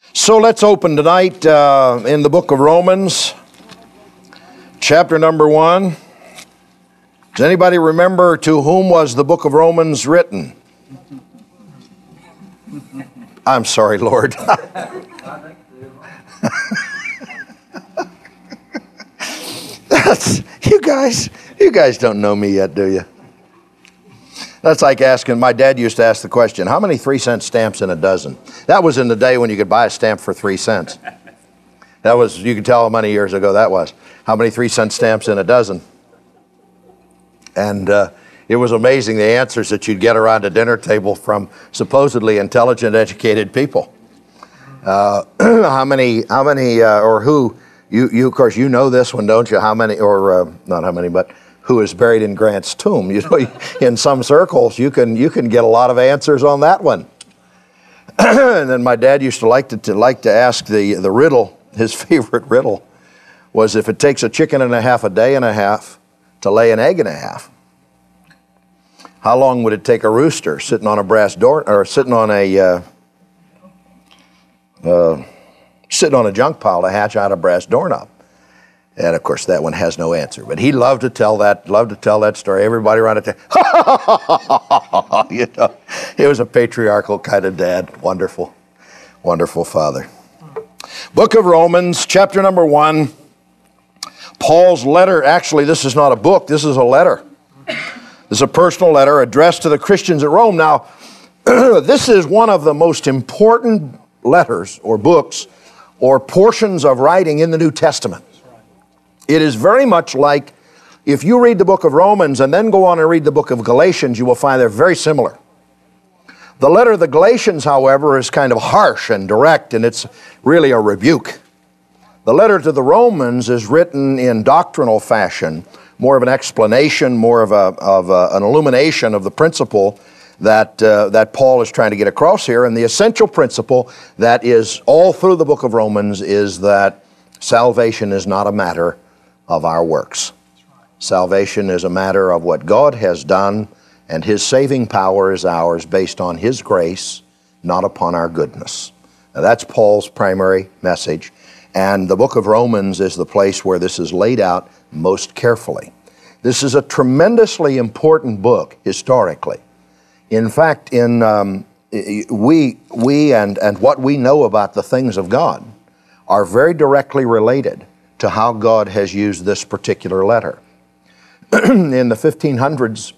So let's open tonight in the book of Romans, chapter number 1. Does anybody remember to whom was the book of Romans written? I'm sorry, Lord. You guys don't know me yet, do you? That's like asking, my dad used to ask the question, how many 3-cent stamps in a dozen? That was in the day when you could buy a stamp for 3 cents. That was, you could tell how many years ago that was. How many 3-cent stamps in a dozen? And it was amazing the answers that you'd get around a dinner table from supposedly intelligent, educated people. How many, or who, you of course, you know this one, don't you? How many, or not how many, but who is buried in Grant's tomb? You know, in some circles, you can get a lot of answers on that one. And then my dad used to like to ask the riddle. His favorite riddle was, if it takes a chicken and a half a day and a half to lay an egg and a half, how long would it take a rooster sitting on a brass door, or sitting on a junk pile to hatch out a brass doorknob? And of course, that one has no answer. But he loved to tell that story. Everybody around it, you know, he was a patriarchal kind of dad. Wonderful, wonderful father. Book of Romans, chapter number 1. Paul's letter. Actually, this is not a book. This is a letter. This is a personal letter addressed to the Christians at Rome. Now, this is one of the most important letters or books or portions of writing in the New Testament. It is very much like, if you read the book of Romans and then go on and read the book of Galatians, you will find they're very similar. The letter of the Galatians, however, is kind of harsh and direct, and it's really a rebuke. The letter to the Romans is written in doctrinal fashion, more of an explanation, more of an illumination of the principle that Paul is trying to get across here. And the essential principle that is all through the book of Romans is that salvation is not a matter of our works. Salvation is a matter of what God has done, and His saving power is ours based on His grace, not upon our goodness. Now, that's Paul's primary message, and the book of Romans is the place where this is laid out most carefully. This is a tremendously important book historically. In fact, we and what we know about the things of God are very directly related to how God has used this particular letter. In the 1500s,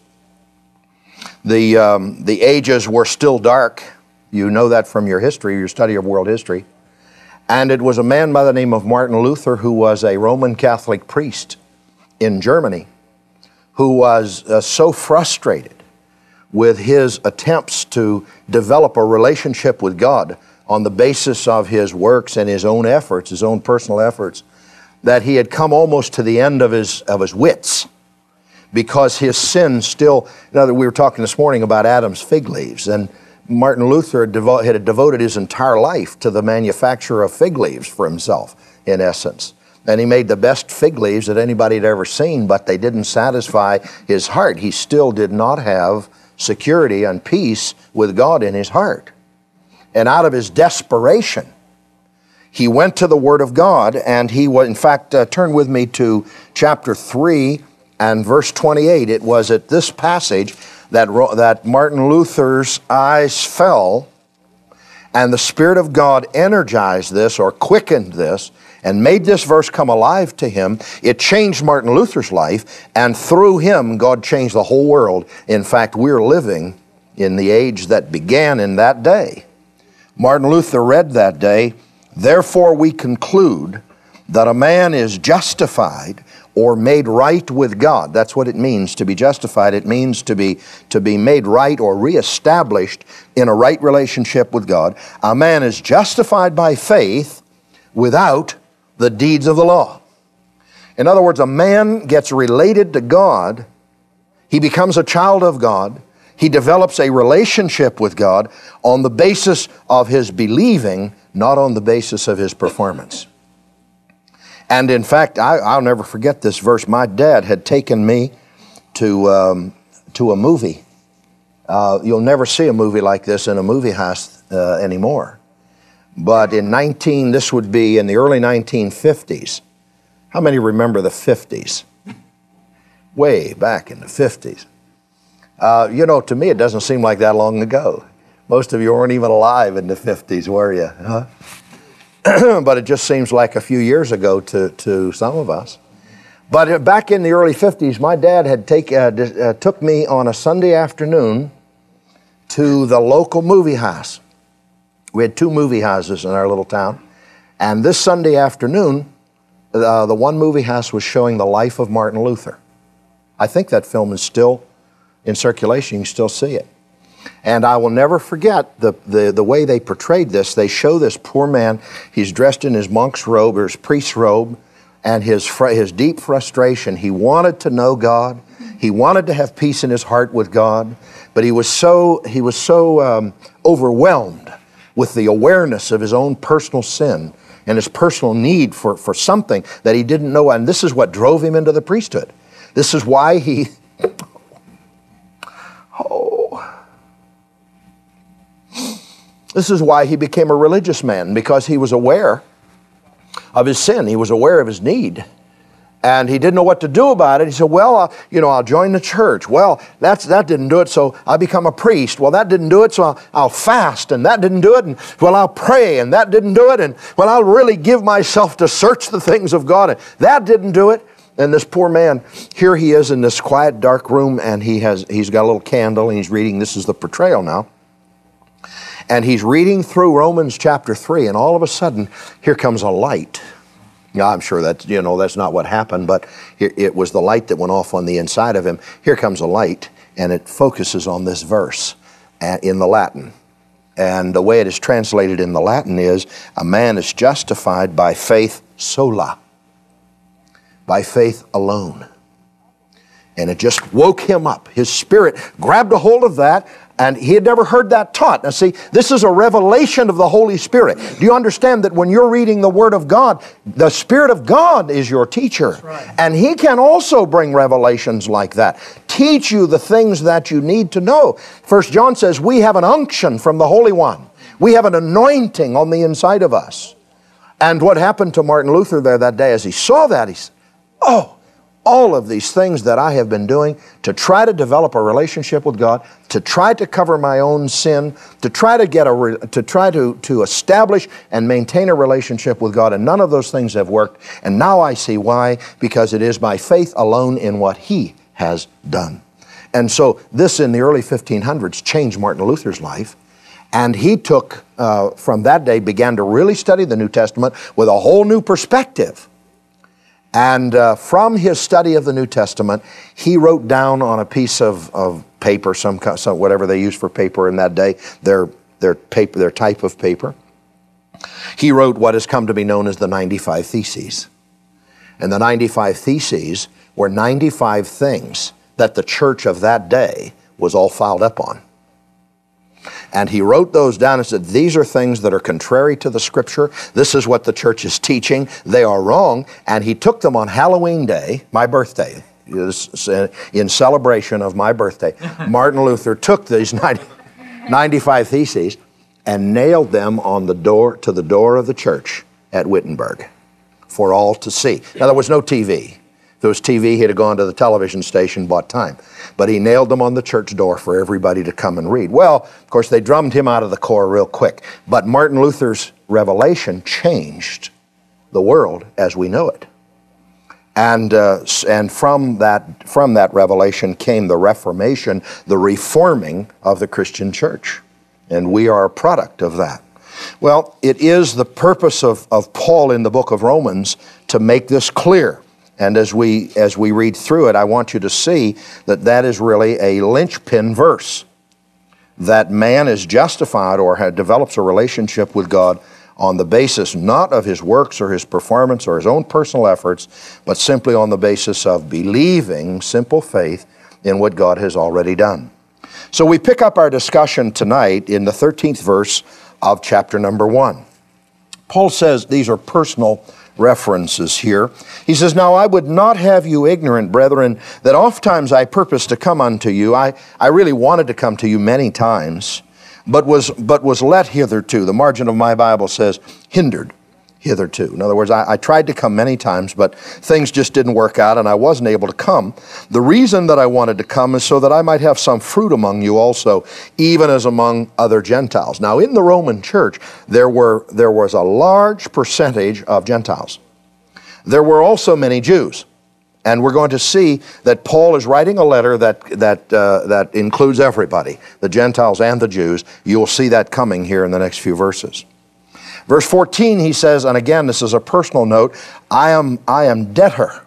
the ages were still dark. You know that from your history, your study of world history. And it was a man by the name of Martin Luther, who was a Roman Catholic priest in Germany, who was so frustrated with his attempts to develop a relationship with God on the basis of his works and his own efforts, his own personal efforts, that he had come almost to the end of his wits, because his sin still, we were talking this morning about Adam's fig leaves, and Martin Luther had devoted his entire life to the manufacture of fig leaves for himself, in essence. And he made the best fig leaves that anybody had ever seen, but they didn't satisfy his heart. He still did not have security and peace with God in his heart. And out of his desperation, he went to the Word of God, and he was, in fact, turn with me to chapter 3 and verse 28. It was at this passage that Martin Luther's eyes fell, and the Spirit of God energized this, or quickened this, and made this verse come alive to him. It changed Martin Luther's life, and through him, God changed the whole world. In fact, we're living in the age that began in that day. Martin Luther read that day, "Therefore we conclude that a man is justified or made right with God." That's what it means to be justified. It means to be made right or reestablished in a right relationship with God. A man is justified by faith without the deeds of the law. In other words, a man gets related to God, he becomes a child of God, he develops a relationship with God on the basis of his believing, not on the basis of his performance. And in fact, I'll never forget this verse. My dad had taken me to a movie. You'll never see a movie like this in a movie house anymore. But this would be in the early 1950s. How many remember the 50s? Way back in the 50s. You know, to me, it doesn't seem like that long ago. Most of you weren't even alive in the 50s, were you? Huh? But it just seems like a few years ago to some of us. But back in the early 50s, my dad had took me on a Sunday afternoon to the local movie house. We had 2 movie houses in our little town. And this Sunday afternoon, the one movie house was showing the life of Martin Luther. I think that film is still in circulation. You can still see it. And I will never forget the way they portrayed this. They show this poor man. He's dressed in his monk's robe or his priest's robe, and his deep frustration. He wanted to know God. He wanted to have peace in his heart with God, but he was so overwhelmed with the awareness of his own personal sin and his personal need for something that he didn't know. And this is what drove him into the priesthood. This is why he... This is why he became a religious man, because he was aware of his sin. He was aware of his need. And he didn't know what to do about it. He said, well, I'll join the church. Well, that didn't do it, so I'll become a priest. Well, that didn't do it, so I'll fast, and that didn't do it. And, well, I'll pray, and that didn't do it. And, well, I'll really give myself to search the things of God, and that didn't do it. And this poor man, here he is in this quiet, dark room, and he's got a little candle, and he's reading. This is the portrayal now. And he's reading through Romans chapter 3, and all of a sudden, here comes a light. Now, I'm sure that, that's not what happened, but it was the light that went off on the inside of him. Here comes a light, and it focuses on this verse in the Latin. And the way it is translated in the Latin is, a man is justified by faith sola, by faith alone. And it just woke him up. His spirit grabbed a hold of that, and he had never heard that taught. Now see, this is a revelation of the Holy Spirit. Do you understand that when you're reading the Word of God, the Spirit of God is your teacher. That's right. And He can also bring revelations like that. Teach you the things that you need to know. 1 John says, we have an unction from the Holy One. We have an anointing on the inside of us. And what happened to Martin Luther there that day, as he saw that, he said, oh, all of these things that I have been doing to try to develop a relationship with God, to try to cover my own sin, to try to establish and maintain a relationship with God, and none of those things have worked. And now I see why, because it is by faith alone in what He has done. And so this in the early 1500s changed Martin Luther's life. And he took, from that day, began to really study the New Testament with a whole new perspective. And from his study of the New Testament, he wrote down on a piece of paper, some whatever they used for paper in that day, their type of paper. He wrote what has come to be known as the 95 Theses. And the 95 Theses were 95 things that the church of that day was all fouled up on. And he wrote those down and said, these are things that are contrary to the Scripture. This is what the church is teaching. They are wrong. And he took them on Halloween Day, my birthday, in celebration of my birthday. Martin Luther took these 95 Theses and nailed them on the door of the church at Wittenberg for all to see. Now, there was no TV. If there was TV, he'd have gone to the television station, bought time. But he nailed them on the church door for everybody to come and read. Well, of course, they drummed him out of the corps real quick. But Martin Luther's revelation changed the world as we know it. And from that revelation came the Reformation, the reforming of the Christian church. And we are a product of that. Well, it is the purpose of Paul in the book of Romans to make this clear. And as we read through it, I want you to see that is really a linchpin verse. That man is justified or develops a relationship with God on the basis not of his works or his performance or his own personal efforts, but simply on the basis of believing, simple faith in what God has already done. So we pick up our discussion tonight in the 13th verse of chapter number 1. Paul says these are personal references here. He says, now I would not have you ignorant, brethren, that ofttimes I purposed to come unto you. I really wanted to come to you many times, but was let hitherto. The margin of my Bible says hindered hitherto. In other words, I tried to come many times, but things just didn't work out, and I wasn't able to come. The reason that I wanted to come is so that I might have some fruit among you also, even as among other Gentiles. Now, in the Roman church, there was a large percentage of Gentiles. There were also many Jews. And we're going to see that Paul is writing a letter that includes everybody, the Gentiles and the Jews. You'll see that coming here in the next few verses. Verse 14, he says, and again, this is a personal note, I am debtor,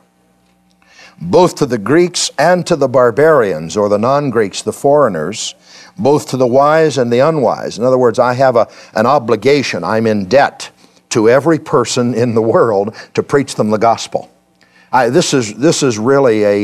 both to the Greeks and to the barbarians, or the non-Greeks, the foreigners, both to the wise and the unwise. In other words, I have an obligation. I'm in debt to every person in the world to preach them the gospel. This is really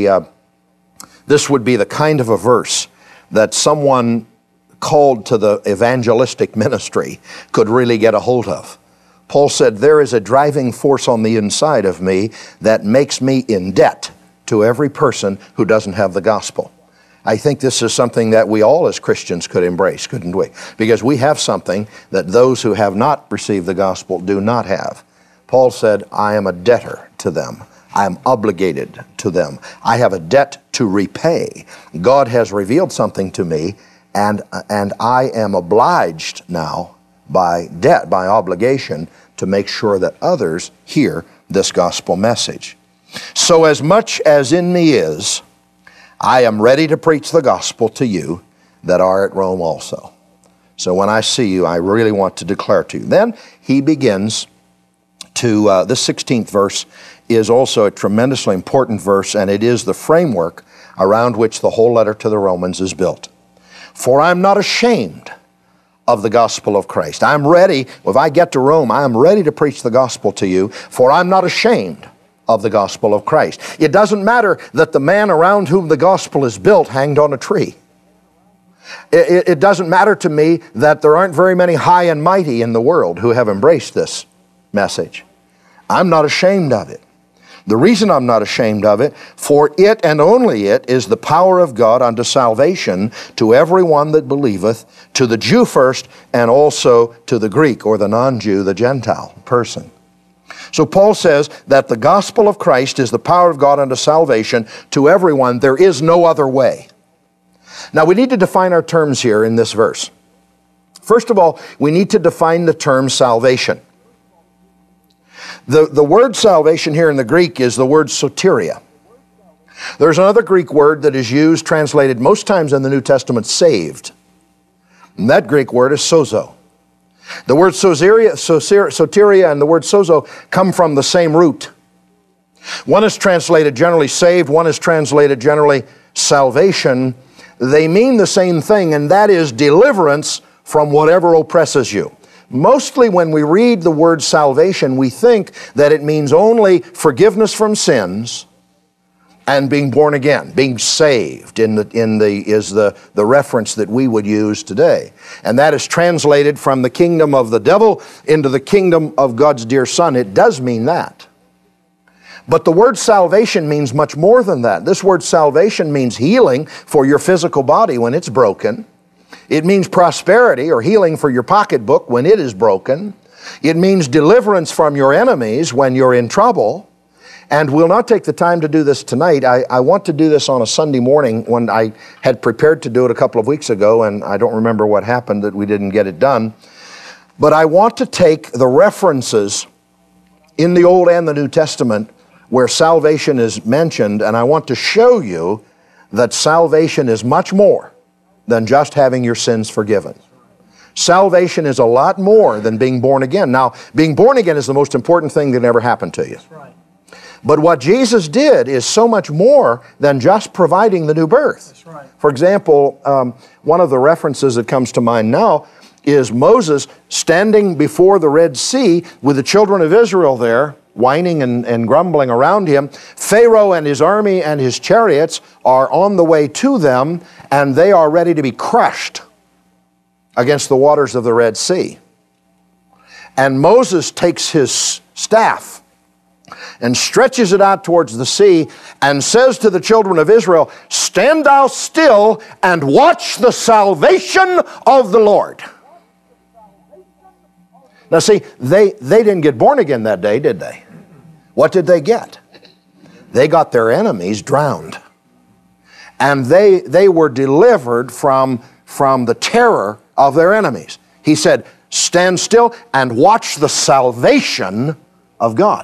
this would be the kind of a verse that someone called to the evangelistic ministry could really get a hold of. Paul said, there is a driving force on the inside of me that makes me in debt to every person who doesn't have the gospel. I think this is something that we all as Christians could embrace, couldn't we? Because we have something that those who have not received the gospel do not have. Paul said, I am a debtor to them. I am obligated to them. I have a debt to repay. God has revealed something to me, and I am obliged now by debt, by obligation, to make sure that others hear this gospel message. So as much as in me is, I am ready to preach the gospel to you that are at Rome also. So when I see you, I really want to declare to you. Then he begins to, this 16th verse is also a tremendously important verse, and it is the framework around which the whole letter to the Romans is built. For I'm not ashamed of the gospel of Christ. I'm ready, if I get to Rome, I am ready to preach the gospel to you, for I'm not ashamed of the gospel of Christ. It doesn't matter that the man around whom the gospel is built hanged on a tree. It doesn't matter to me that there aren't very many high and mighty in the world who have embraced this message. I'm not ashamed of it. The reason I'm not ashamed of it, for it and only it is the power of God unto salvation to everyone that believeth, to the Jew first, and also to the Greek, or the non-Jew, the Gentile person. So Paul says that the gospel of Christ is the power of God unto salvation to everyone. There is no other way. Now we need to define our terms here in this verse. First of all, we need to define the term salvation. The word salvation here in the Greek is the word soteria. There's another Greek word that is used, translated most times in the New Testament, saved. And that Greek word is sozo. The word soteria and the word sozo come from the same root. One is translated generally saved, one is translated generally salvation. They mean the same thing, and that is deliverance from whatever oppresses you. Mostly when we read the word salvation, we think that it means only forgiveness from sins and being born again, being saved is the reference that we would use today. And that is translated from the kingdom of the devil into the kingdom of God's dear Son. It does mean that. But the word salvation means much more than that. This word salvation means healing for your physical body when it's broken. It means prosperity or healing for your pocketbook when it is broken. It means deliverance from your enemies when you're in trouble. And we'll not take the time to do this tonight. I want to do this on a Sunday morning when I had prepared to do it a couple of weeks ago, and I don't remember what happened that we didn't get it done. But I want to take the references in the Old and the New Testament where salvation is mentioned, and I want to show you that salvation is much more than just having your sins forgiven. Salvation is a lot more than being born again. Now, being born again is the most important thing that ever happened to you. That's right. But what Jesus did is so much more than just providing the new birth. That's right. For example, one of the references that comes to mind now is Moses standing before the Red Sea with the children of Israel there, whining and grumbling around him. Pharaoh and his army and his chariots are on the way to them, and they are ready to be crushed against the waters of the Red Sea. And Moses takes his staff and stretches it out towards the sea and says to the children of Israel, stand thou still and watch the salvation of the Lord. Now see, they didn't get born again that day, did they? What did they get? They got their enemies drowned. And they were delivered from the terror of their enemies. He said, stand still and watch the salvation of God.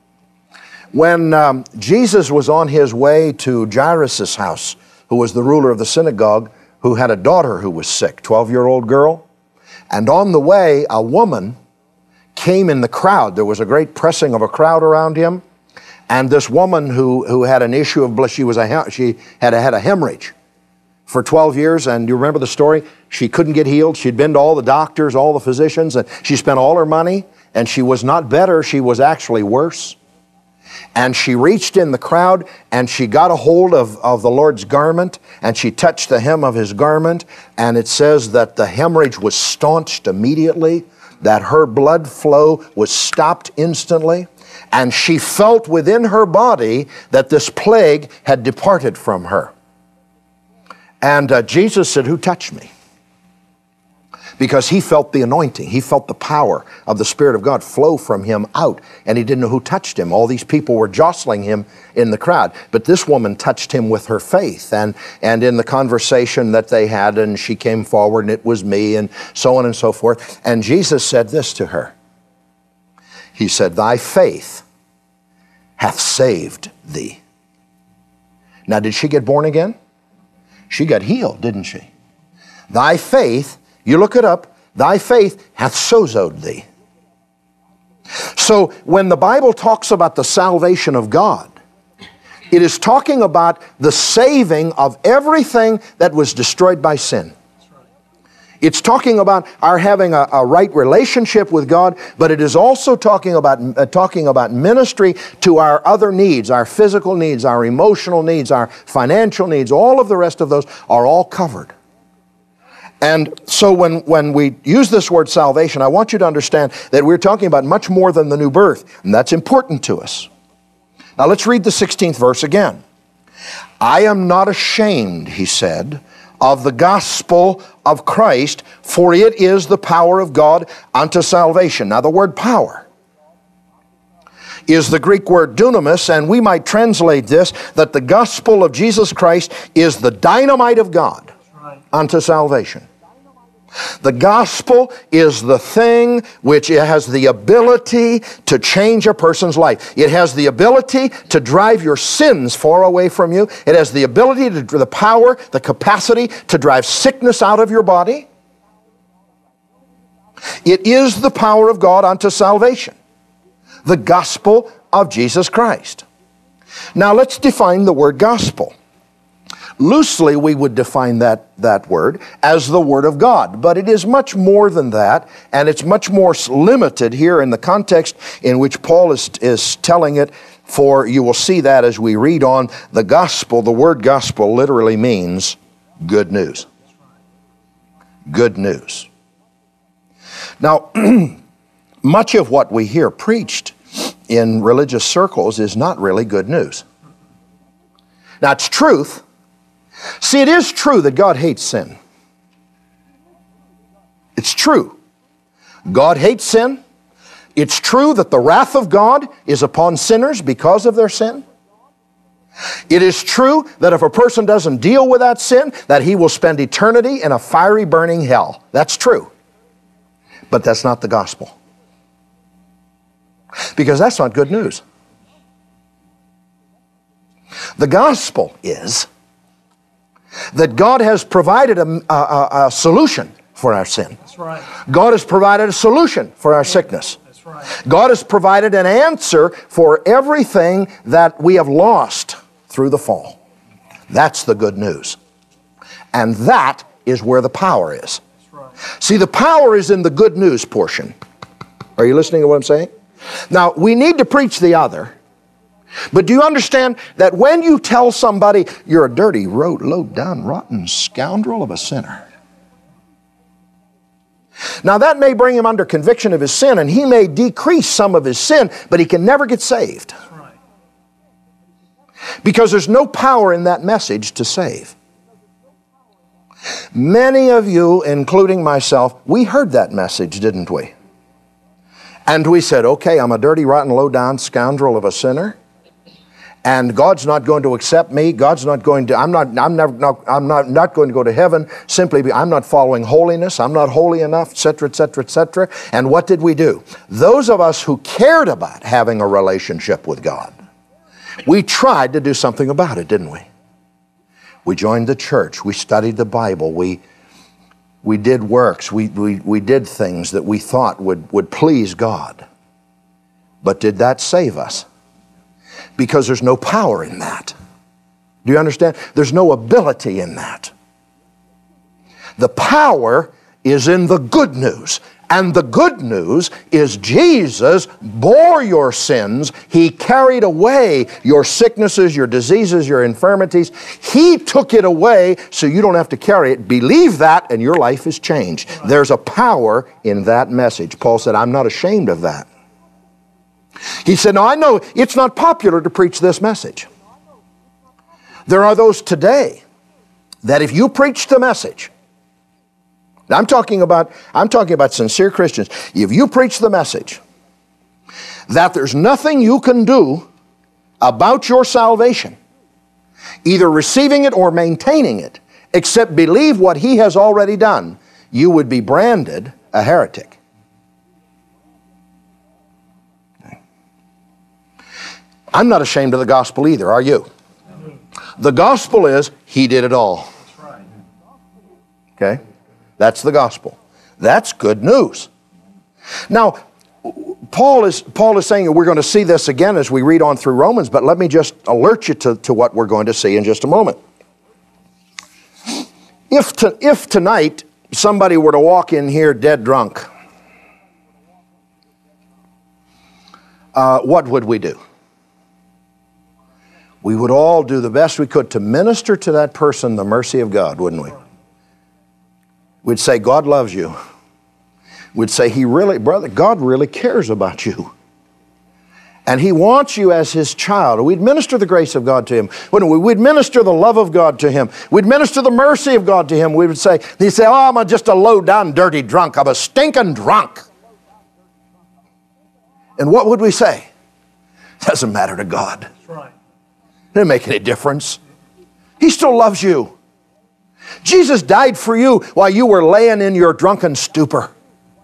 When Jesus was on his way to Jairus' house, who was the ruler of the synagogue, who had a daughter who was sick, 12-year-old girl, and on the way, a woman came in the crowd. There was a great pressing of a crowd around him, and this woman who had an issue of blood, she had had a hemorrhage for 12 years, and you remember the story? She couldn't get healed. She'd been to all the doctors, all the physicians, and she spent all her money, and she was not better, she was actually worse. And she reached in the crowd, and she got a hold of the Lord's garment, and she touched the hem of his garment, and it says that the hemorrhage was staunched immediately, that her blood flow was stopped instantly, and she felt within her body that this plague had departed from her. And Jesus said, who touched me? Because he felt the anointing. He felt the power of the Spirit of God flow from him out, and he didn't know who touched him. All these people were jostling him in the crowd, but this woman touched him with her faith, and in the conversation that they had, and she came forward, and it was me, and so on and so forth. And Jesus said this to her. He said, thy faith hath saved thee. Now, did she get born again? She got healed, didn't she? Thy faith, you look it up, thy faith hath sozoed thee. So when the Bible talks about the salvation of God, it is talking about the saving of everything that was destroyed by sin. It's talking about our having a right relationship with God, but it is also talking about ministry to our other needs, our physical needs, our emotional needs, our financial needs. All of the rest of those are all covered. And so when we use this word salvation, I want you to understand that we're talking about much more than the new birth, and that's important to us. Now let's read the 16th verse again. I am not ashamed, he said, of the gospel of Christ, for it is the power of God unto salvation. Now the word power is the Greek word dunamis, and we might translate this that the gospel of Jesus Christ is the dynamite of God unto salvation. The gospel is the thing which has the ability to change a person's life. It has the ability to drive your sins far away from you. It has the ability, the power, the capacity to drive sickness out of your body. It is the power of God unto salvation. The gospel of Jesus Christ. Now let's define the word gospel. Loosely, we would define that word as the Word of God, but it is much more than that, and it's much more limited here in the context in which Paul is telling it, for you will see that as we read on. The gospel, the word gospel literally means good news. Good news. Now, much of what we hear preached in religious circles is not really good news. Now, it's truth. See, it is true that God hates sin. It's true. God hates sin. It's true that the wrath of God is upon sinners because of their sin. It is true that if a person doesn't deal with that sin, that he will spend eternity in a fiery burning hell. That's true. But that's not the gospel. Because that's not good news. The gospel is that God has provided a solution for our sin. That's right. God has provided a solution for our sickness. That's right. God has provided an answer for everything that we have lost through the fall. That's the good news. And that is where the power is. That's right. See, the power is in the good news portion. Are you listening to what I'm saying? Now, we need to preach the other. But do you understand that when you tell somebody you're a dirty, low-down, rotten scoundrel of a sinner, Now that may bring him under conviction of his sin, and he may decrease some of his sin, but he can never get saved. Because there's no power in that message to save. Many of you, including myself, we heard that message, didn't we? And we said, okay, I'm a dirty, rotten, low-down scoundrel of a sinner, and God's not going to accept me. God's not going to, I'm not going to go to heaven simply because I'm not following holiness. I'm not holy enough, etc., etc., etc. And what did we do? Those of us who cared about having a relationship with God, we tried to do something about it, didn't we? We joined the church. We studied the Bible. We did works. We did things that we thought would please God. But did that save us? Because there's no power in that. Do you understand? There's no ability in that. The power is in the good news. And the good news is Jesus bore your sins. He carried away your sicknesses, your diseases, your infirmities. He took it away so you don't have to carry it. Believe that and your life is changed. There's a power in that message. Paul said, I'm not ashamed of that. He said, now I know it's not popular to preach this message. There are those today that if you preach the message, I'm talking about sincere Christians. If you preach the message that there's nothing you can do about your salvation, either receiving it or maintaining it, except believe what He has already done, you would be branded a heretic. I'm not ashamed of the gospel either, are you? The gospel is He did it all. Okay? That's the gospel. That's good news. Now, Paul is saying, and we're going to see this again as we read on through Romans, but let me just alert you to what we're going to see in just a moment. If tonight somebody were to walk in here dead drunk, what would we do? We would all do the best we could to minister to that person the mercy of God, wouldn't we? We'd say, God loves you. We'd say, God really cares about you. And He wants you as His child. We'd minister the grace of God to him, wouldn't we? We'd minister the love of God to him. We'd minister the mercy of God to him. He'd say, oh, I'm just a low-down, dirty drunk. I'm a stinking drunk. And what would we say? Doesn't matter to God. That's right. It didn't make any difference. He still loves you. Jesus died for you while you were laying in your drunken stupor.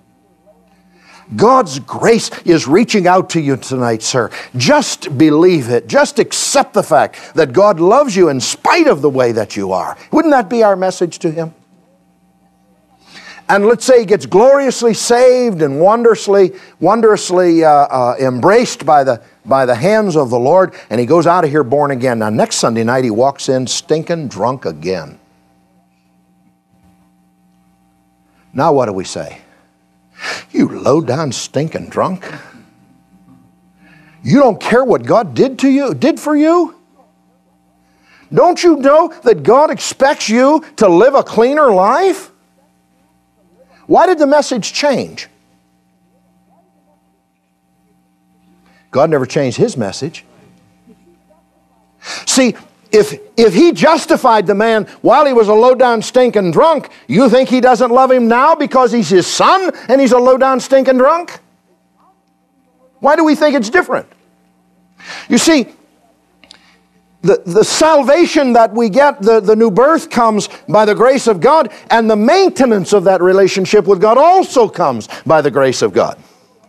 God's grace is reaching out to you tonight, sir. Just believe it. Just accept the fact that God loves you in spite of the way that you are. Wouldn't that be our message to Him? And let's say he gets gloriously saved and wondrously embraced by the hands of the Lord, and he goes out of here born again. Now, next Sunday night, he walks in stinking drunk again. Now what do we say? You low-down stinking drunk. You don't care what God did for you? Don't you know that God expects you to live a cleaner life? Why did the message change? God never changed His message. See, if He justified the man while he was a low-down stinking drunk, you think He doesn't love him now because he's His son and he's a low-down stinking drunk? Why do we think it's different? You see, the salvation that we get, the new birth, comes by the grace of God, and the maintenance of that relationship with God also comes by the grace of God.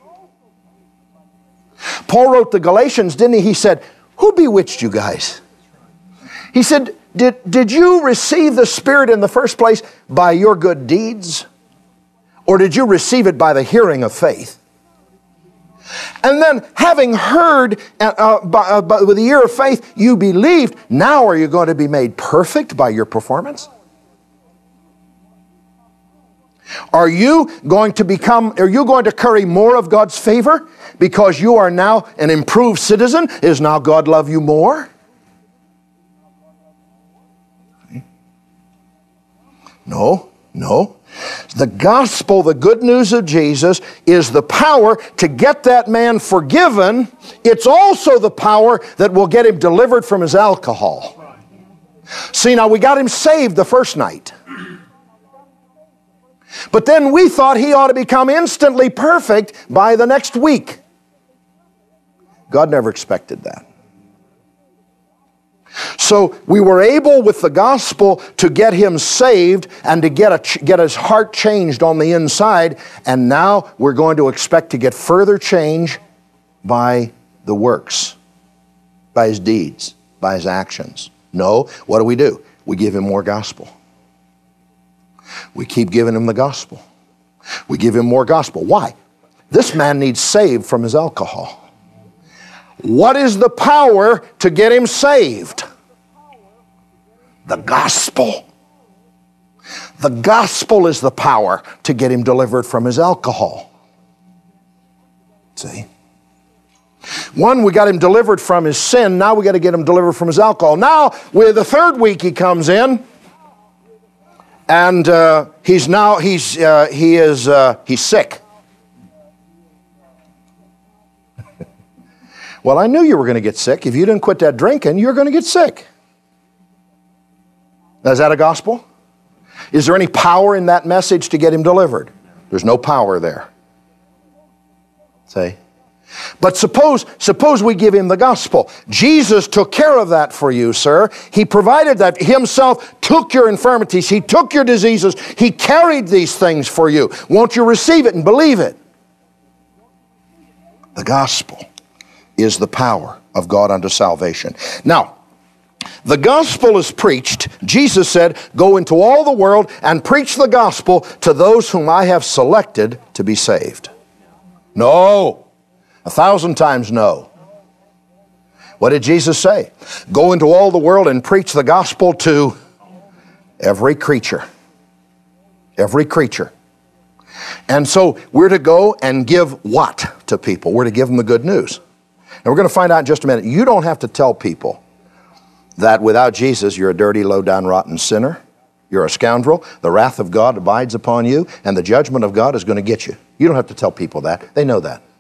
Paul wrote the Galatians, didn't he? He said, who bewitched you guys? He said, did you receive the Spirit in the first place by your good deeds? Or did you receive it by the hearing of faith? And then, having heard with the ear of faith, you believed. Now are you going to be made perfect by your performance? Are you going to curry more of God's favor because you are now an improved citizen? Is now God love you more? No. The gospel, the good news of Jesus, is the power to get that man forgiven. It's also the power that will get him delivered from his alcohol. See, now we got him saved the first night. But then we thought he ought to become instantly perfect by the next week. God never expected that. So we were able with the gospel to get him saved and to get his heart changed on the inside. And now we're going to expect to get further change by the works, by his deeds, by his actions. No, what do? We give him more gospel. We keep giving him the gospel. We give him more gospel. Why? This man needs saved from his alcohol. What is the power to get him saved? The gospel. The gospel is the power to get him delivered from his alcohol. See? One, we got him delivered from his sin. Now we got to get him delivered from his alcohol. Now, with the third week he comes in, and he's sick. Well, I knew you were going to get sick. If you didn't quit that drinking, you're going to get sick. Now, is that a gospel? Is there any power in that message to get him delivered? There's no power there. See? But suppose we give him the gospel. Jesus took care of that for you, sir. He provided that. Himself took your infirmities. He took your diseases. He carried these things for you. Won't you receive it and believe it? The gospel is the power of God unto salvation. Now, the gospel is preached. Jesus said, go into all the world and preach the gospel to those whom I have selected to be saved. No. 1,000 times no. What did Jesus say? Go into all the world and preach the gospel to every creature. Every creature. And so we're to go and give what to people? We're to give them the good news. And we're going to find out in just a minute. You don't have to tell people that without Jesus you're a dirty, low-down, rotten sinner. You're a scoundrel. The wrath of God abides upon you, and the judgment of God is going to get you. You don't have to tell people that. They know that.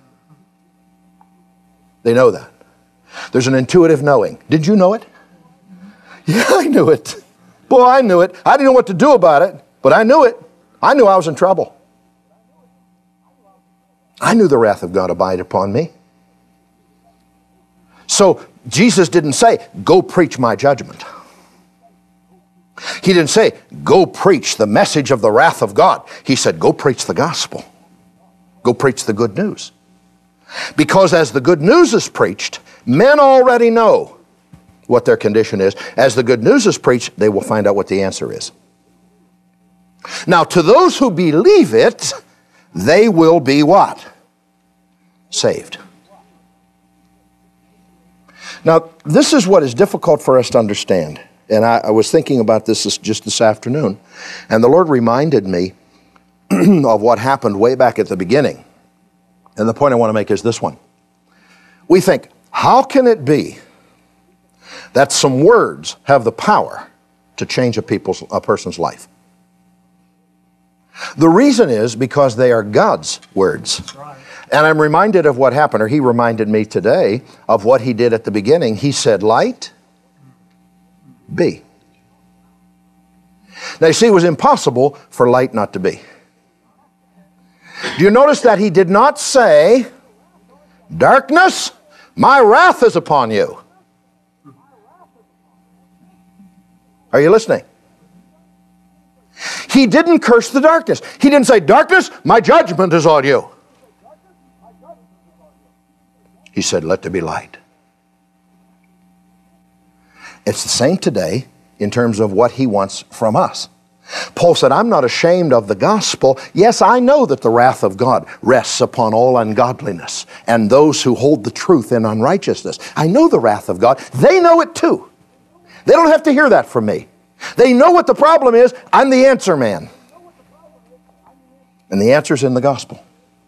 They know that. There's an intuitive knowing. Did you know it? Yeah, I knew it. Boy, I knew it. I didn't know what to do about it, but I knew it. I knew I was in trouble. I knew the wrath of God abided upon me. So Jesus didn't say, go preach my judgment. He didn't say, go preach the message of the wrath of God. He said, go preach the gospel. Go preach the good news. Because as the good news is preached, men already know what their condition is. As the good news is preached, they will find out what the answer is. Now, to those who believe it, they will be what? Saved. Now, this is what is difficult for us to understand. And I was thinking about this just this afternoon. And the Lord reminded me of what happened way back at the beginning. And the point I want to make is this one. We think, how can it be that some words have the power to change a person's life? The reason is because they are God's words. Right. And I'm reminded of what happened, or he reminded me today of what he did at the beginning. He said, light, be. Now you see, it was impossible for light not to be. Do you notice that he did not say, darkness, my wrath is upon you? Are you listening? He didn't curse the darkness. He didn't say, darkness, my judgment is on you. He said, let there be light. It's the same today in terms of what he wants from us. Paul said, I'm not ashamed of the gospel. Yes, I know that the wrath of God rests upon all ungodliness and those who hold the truth in unrighteousness. I know the wrath of God. They know it too. They don't have to hear that from me. They know what the problem is. I'm the answer man. And the answer's in the gospel.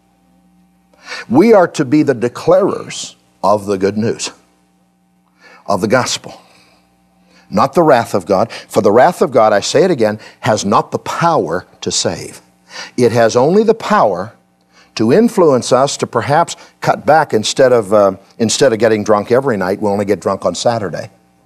We are to be the declarers of the good news, of the gospel. not the wrath of God. For the wrath of God, I say it again, has not the power to save. It has only the power to influence us to perhaps cut back. Instead of getting drunk every night, we'll only get drunk on Saturday.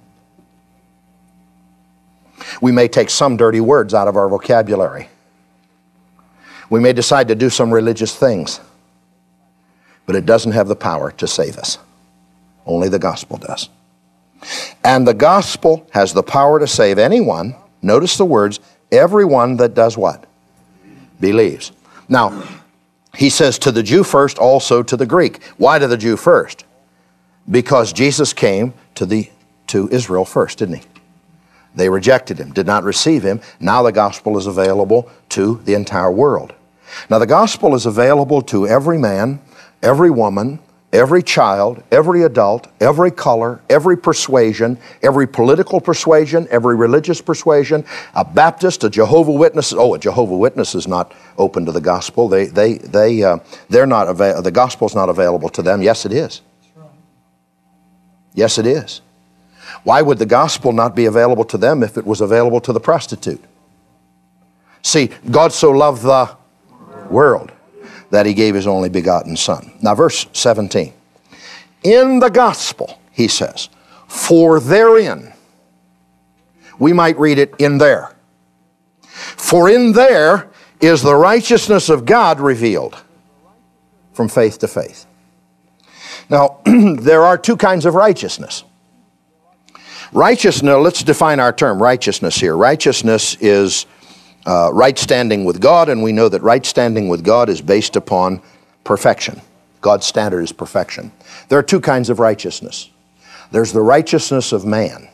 We may take some dirty words out of our vocabulary. We may decide to do some religious things, but it doesn't have the power to save us. Only the gospel does. And the gospel has the power to save anyone, notice the words, everyone that does what? Believes. Now, he says to the Jew first, also to the Greek. Why to the Jew first? Because Jesus came to Israel first, didn't he? They rejected him, did not receive him. Now the gospel is available to the entire world. Now the gospel is available to every man, every woman, every child, every adult, every color, every persuasion, every political persuasion, every religious persuasion, a Baptist, a Jehovah's Witness. Oh, a Jehovah's Witness is not open to the gospel. The gospel's not available to them. Yes, it is. Yes, it is. Why would the gospel not be available to them if it was available to the prostitute? See, God so loved the world that he gave his only begotten Son. Now, verse 17. In the gospel, he says, for therein, we might read it in there. For in there is the righteousness of God revealed from faith to faith. Now, there are two kinds of righteousness. Righteousness, let's define our term, righteousness here. Righteousness is right standing with God, and we know that right standing with God is based upon perfection. God's standard is perfection. There are two kinds of righteousness. There's the righteousness of man.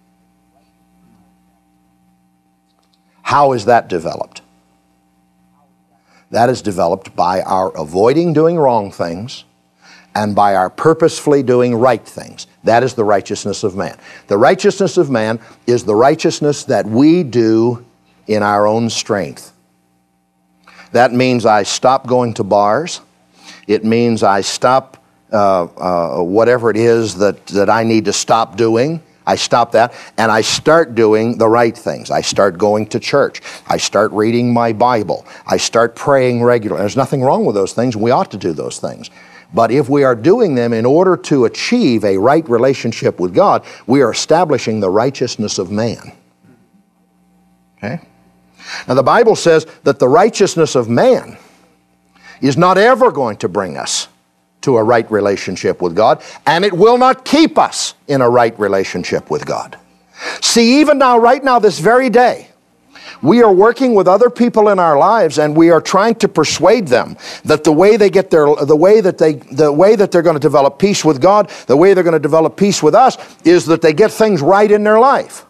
How is that developed? That is developed by our avoiding doing wrong things and by our purposefully doing right things. That is the righteousness of man. The righteousness of man is the righteousness that we do in our own strength. That means I stop going to bars. It means I stop whatever it is that I need to stop doing. I stop that, and I start doing the right things. I start going to church. I start reading my Bible. I start praying regularly. There's nothing wrong with those things. We ought to do those things. But if we are doing them in order to achieve a right relationship with God, we are establishing the righteousness of man. Okay? Now the Bible says that the righteousness of man is not ever going to bring us to a right relationship with God, and it will not keep us in a right relationship with God. See, even now, right now, this very day, we are working with other people in our lives, and we are trying to persuade them that the way that they're going to develop peace with God, the way they're going to develop peace with us, is that they get things right in their life.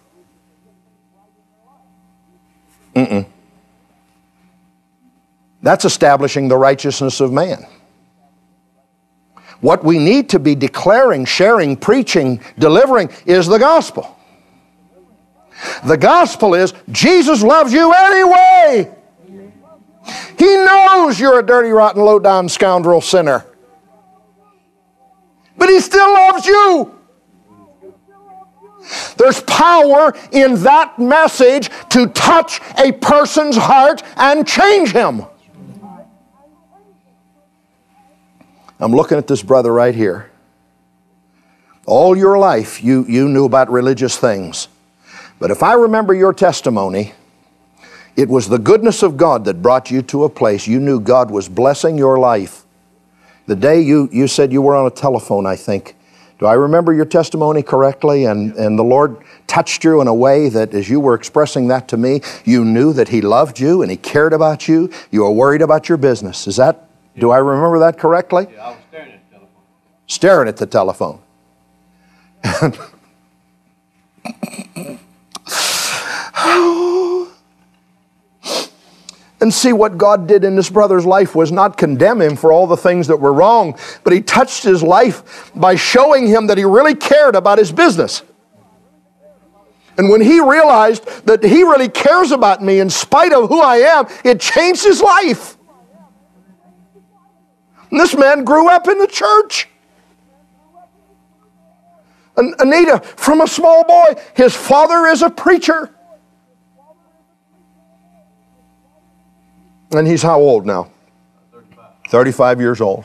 That's establishing the righteousness of man. What we need to be declaring, sharing, preaching, delivering is the gospel. The gospel is Jesus loves you anyway. He knows you're a dirty, rotten, low-down scoundrel sinner. But he still loves you. There's power in that message to touch a person's heart and change him. I'm looking at this brother right here. All your life you knew about religious things. But if I remember your testimony, it was the goodness of God that brought you to a place you knew God was blessing your life. The day you said you were on a telephone, I think. Do I remember your testimony correctly? And the Lord touched you in a way that as you were expressing that to me, you knew that He loved you and He cared about you. You were worried about your business. Do I remember that correctly? Yeah, I was staring at the telephone. Staring at the telephone. And see, what God did in this brother's life was not condemn him for all the things that were wrong, but He touched his life by showing him that He really cared about his business. And when he realized that He really cares about me in spite of who I am, it changed his life. And this man grew up in the church. Anita, from a small boy, his father is a preacher. And he's how old now? 35 years old.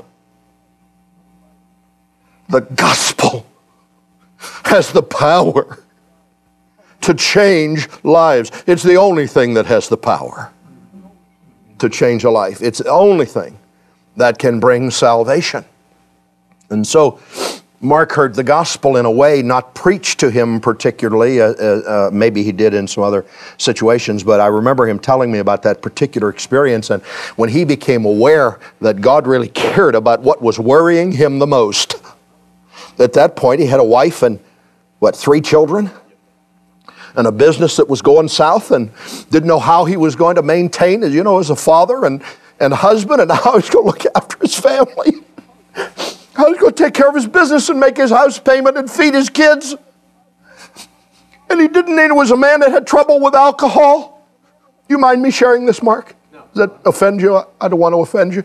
The gospel has the power to change lives. It's the only thing that has the power to change a life. It's the only thing that can bring salvation. And so Mark heard the gospel in a way not preached to him particularly. Maybe he did in some other situations, but I remember him telling me about that particular experience. And when he became aware that God really cared about what was worrying him the most, at that point he had a wife and, 3 children? And a business that was going south, and didn't know how he was going to maintain, as a father and husband, and how he was going to look after his family. How he was going to take care of his business and make his house payment and feed his kids. And he didn't need, it was a man that had trouble with alcohol. Do you mind me sharing this, Mark? No. Does that offend you? I don't want to offend you.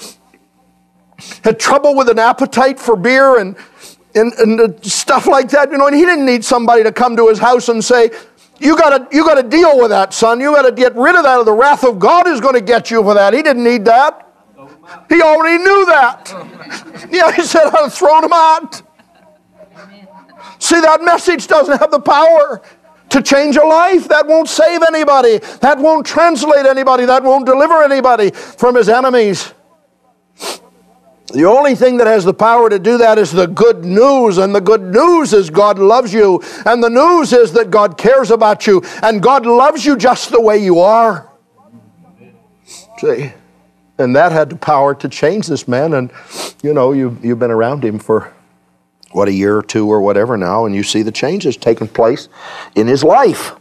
Had trouble with an appetite for beer and stuff like that, and he didn't need somebody to come to his house and say, you got to deal with that, son. You got to get rid of that, or the wrath of God is going to get you for that. He didn't need that. He already knew that. Yeah, he said, I'd have thrown him out. See, that message doesn't have the power to change a life. That won't save anybody. That won't translate anybody. That won't deliver anybody from his enemies. The only thing that has the power to do that is the good news, and the good news is God loves you, and the news is that God cares about you, and God loves you just the way you are. See? And that had the power to change this man, and you've been around him for, a year or two or whatever now, and you see the changes taking place in his life.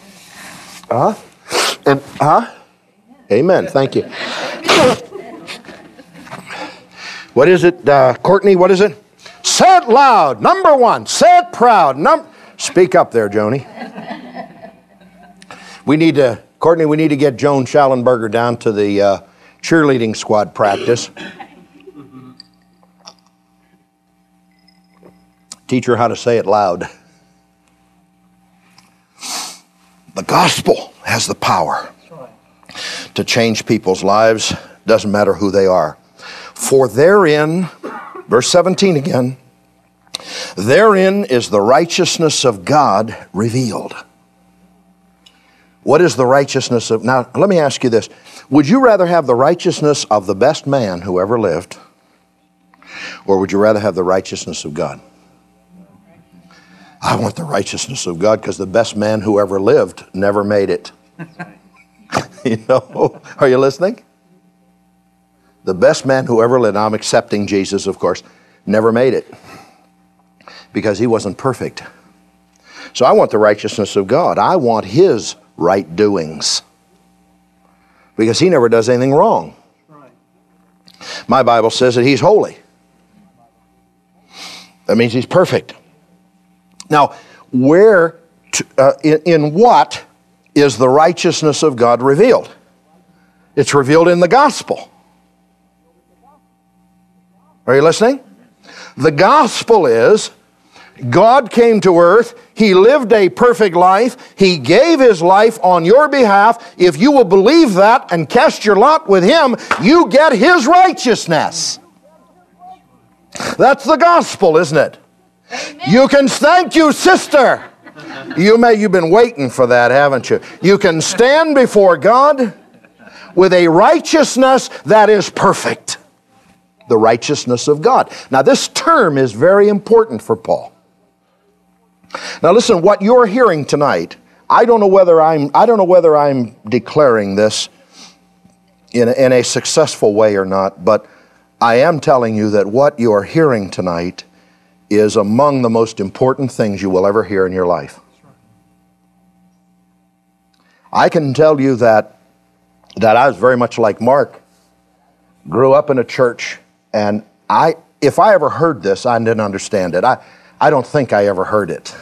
Amen. Thank you. What is it, Courtney? What is it? Say it loud. Number 1. Say it proud. Speak up there, Joni. Courtney, we need to get Joan Schallenberger down to the cheerleading squad practice. Teach her how to say it loud. The gospel has the power to change people's lives. Doesn't matter who they are. For therein, verse 17 again, therein is the righteousness of God revealed. What is the righteousness of... Now, let me ask you this. Would you rather have the righteousness of the best man who ever lived, or would you rather have the righteousness of God? I want the righteousness of God, because the best man who ever lived never made it. Are you listening? The best man who ever lived, I'm accepting Jesus, of course, never made it because he wasn't perfect. So I want the righteousness of God. I want his right doings because he never does anything wrong. My Bible says that he's holy. That means he's perfect. Now, in what is the righteousness of God revealed? It's revealed in the gospel. Are you listening? The gospel is God came to earth. He lived a perfect life. He gave his life on your behalf. If you will believe that and cast your lot with him, you get his righteousness. That's the gospel, isn't it? Amen. You can thank you, sister. You've been waiting for that, haven't you? You can stand before God with a righteousness that is perfect. The righteousness of God. Now, this term is very important for Paul. Now, listen, what you're hearing tonight, I don't know whether I'm declaring this in a successful way or not, but I am telling you that what you're hearing tonight is among the most important things you will ever hear in your life. I can tell you that I was very much like Mark, grew up in a church. And if I ever heard this, I didn't understand it. I don't think I ever heard it.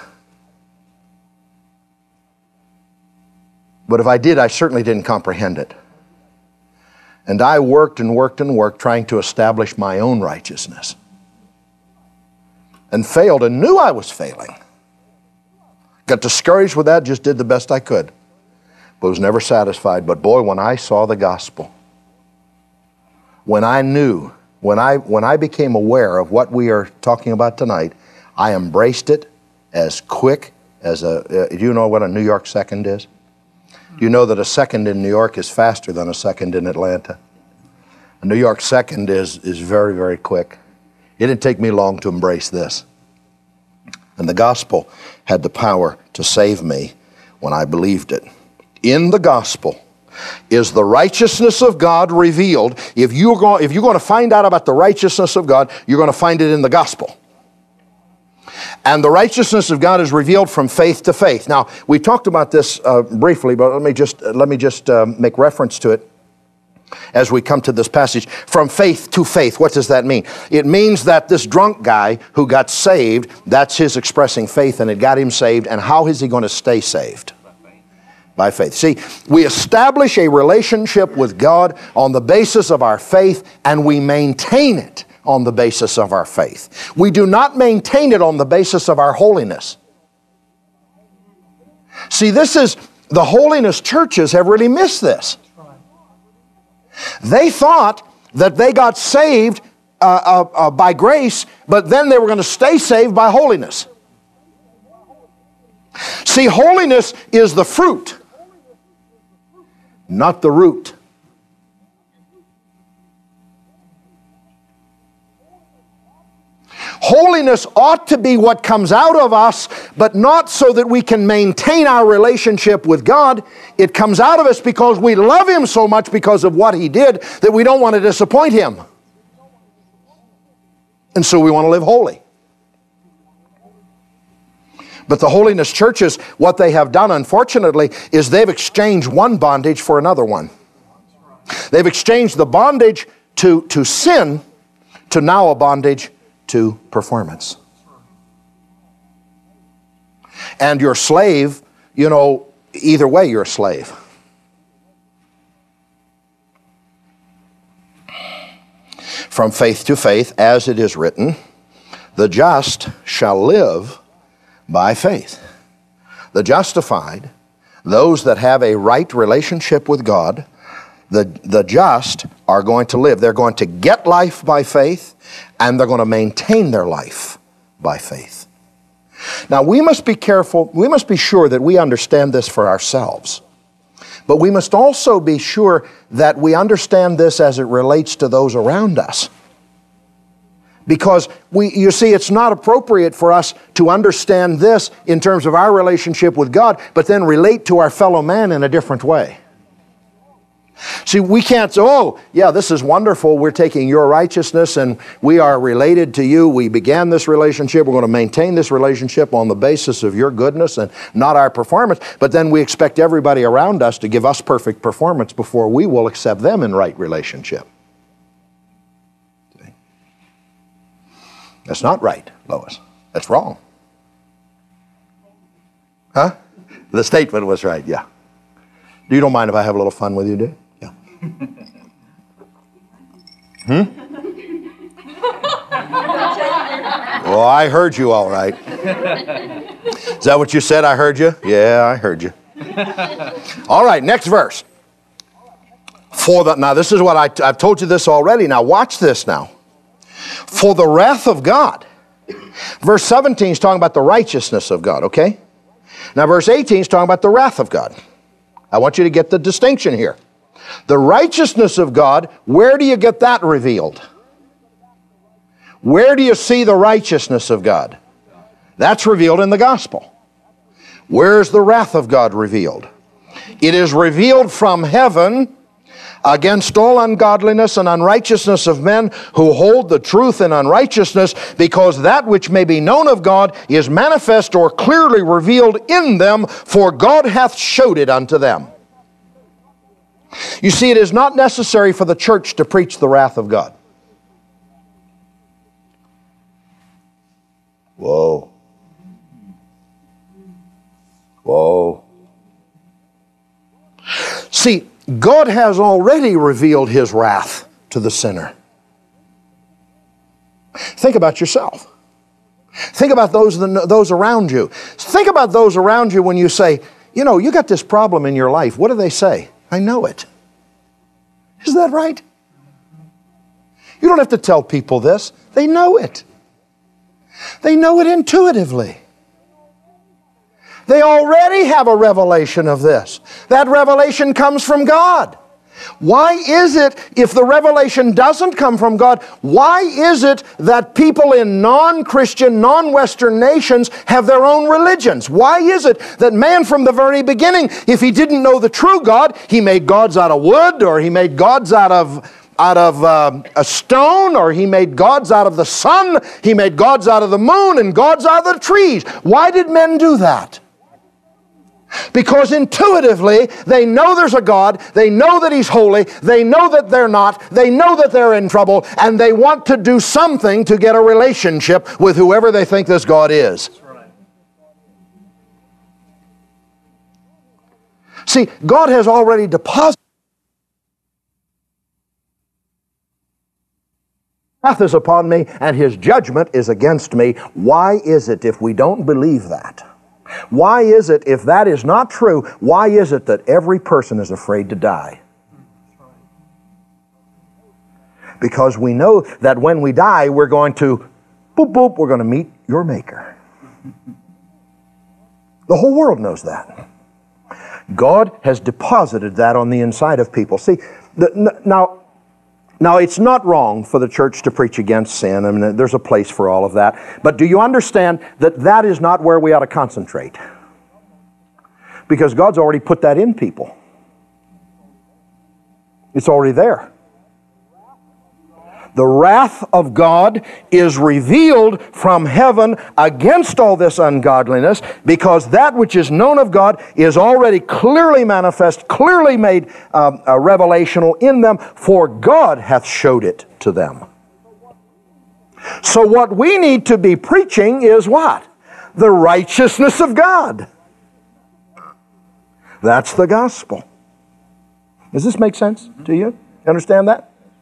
But if I did, I certainly didn't comprehend it. And I worked and worked and worked trying to establish my own righteousness. and failed and knew I was failing. Got discouraged with that, just did the best I could, but was never satisfied. But boy, when I saw the gospel, when I knew, when I became aware of what we are talking about tonight, I embraced it as quick as do you know what a New York second is? Do you know that a second in New York is faster than a second in Atlanta? A New York second is very, very quick. It didn't take me long to embrace this. And the gospel had the power to save me when I believed it. In the gospel is the righteousness of God revealed. If you're going to find out about the righteousness of God, you're going to find it in the gospel. And the righteousness of God is revealed from faith to faith. Now, we talked about this briefly, but let me just make reference to it as we come to this passage. From faith to faith, what does that mean? It means that this drunk guy who got saved, that's his expressing faith, and it got him saved. And how is he going to stay saved? By faith. See, we establish a relationship with God on the basis of our faith, and we maintain it on the basis of our faith. We do not maintain it on the basis of our holiness. See, the holiness churches have really missed this. They thought that they got saved by grace, but then they were going to stay saved by holiness. See, holiness is the fruit, not the root. Holiness ought to be what comes out of us, but not so that we can maintain our relationship with God. It comes out of us because we love Him so much because of what He did that we don't want to disappoint Him. And so we want to live holy. But the holiness churches, what they have done, unfortunately, is they've exchanged one bondage for another one. They've exchanged the bondage to sin to now a bondage to performance. And your slave, either way you're a slave. From faith to faith, as it is written, the just shall live by faith. The justified, those that have a right relationship with God, the just are going to live. They're going to get life by faith, and they're going to maintain their life by faith. Now, we must be careful. We must be sure that we understand this for ourselves. But we must also be sure that we understand this as it relates to those around us. Because you see, it's not appropriate for us to understand this in terms of our relationship with God, but then relate to our fellow man in a different way. See, we can't say, oh, yeah, this is wonderful. We're taking your righteousness and we are related to you. We began this relationship. We're going to maintain this relationship on the basis of your goodness and not our performance. But then we expect everybody around us to give us perfect performance before we will accept them in right relationship. See? That's not right, Lois. That's wrong. Huh? The statement was right, yeah. You don't mind if I have a little fun with you, do you? Yeah. Well, I heard you all right. Is that what you said? I heard you? Yeah, I heard you. All right, next verse. Now, this is what I've told you this already. Now, watch this now. For the wrath of God. Verse 17 is talking about the righteousness of God, okay? Now, verse 18 is talking about the wrath of God. I want you to get the distinction here. The righteousness of God, where do you get that revealed? Where do you see the righteousness of God? That's revealed in the gospel. Where is the wrath of God revealed? It is revealed from heaven against all ungodliness and unrighteousness of men who hold the truth in unrighteousness, because that which may be known of God is manifest or clearly revealed in them, for God hath showed it unto them. You see, it is not necessary for the church to preach the wrath of God. Whoa. Whoa. See, God has already revealed His wrath to the sinner. Think about yourself. Think about those around you. Think about those around you when you say, you know, you got this problem in your life. What do they say? I know it. Is that right? You don't have to tell people this. They know it. They know it intuitively. They already have a revelation of this. That revelation comes from God. Why is it, if the revelation doesn't come from God, why is it that people in non-Christian, non-Western nations have their own religions? Why is it that man from the very beginning, if he didn't know the true God, he made gods out of wood, or he made gods out of a stone, or he made gods out of the sun, he made gods out of the moon, and gods out of the trees? Why did men do that? Because intuitively, they know there's a God, they know that He's holy, they know that they're not, they know that they're in trouble, and they want to do something to get a relationship with whoever they think this God is. See, God has already deposited. Wrath is upon me, and His judgment is against me. Why is it, if we don't believe that? Why is it, if that is not true, why is it that every person is afraid to die? Because we know that when we die, we're going to, boop, boop, we're going to meet your Maker. The whole world knows that. God has deposited that on the inside of people. See, now, it's not wrong for the church to preach against sin. I mean, there's a place for all of that. But do you understand that that is not where we ought to concentrate? Because God's already put that in people. It's already there. The wrath of God is revealed from heaven against all this ungodliness, because that which is known of God is already clearly manifest, clearly made revelational in them, for God hath showed it to them. So what we need to be preaching is what? The righteousness of God. That's the gospel. Does this make sense to you? Understand that?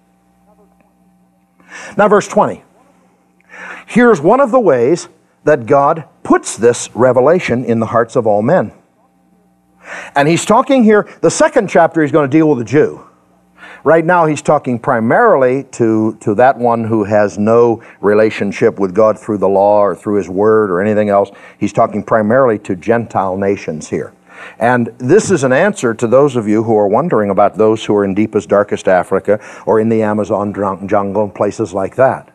Now, verse 20. Here's one of the ways that God puts this revelation in the hearts of all men. And He's talking here, the second chapter He's going to deal with the Jew. Right now He's talking primarily to that one who has no relationship with God through the law or through His Word or anything else. He's talking primarily to Gentile nations here. And this is an answer to those of you who are wondering about those who are in deepest, darkest Africa or in the Amazon jungle and places like that.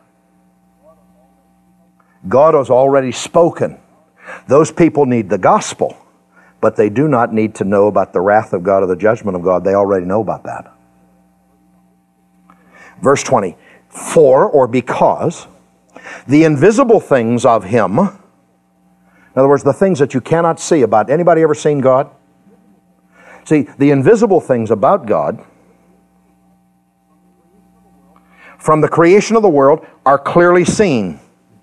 God has already spoken. Those people need the gospel, but they do not need to know about the wrath of God or the judgment of God. They already know about that. Verse 20, for or because the invisible things of Him, in other words, the things that you cannot see about. Anybody ever seen God? See, the invisible things about God from the creation of the world are clearly seen.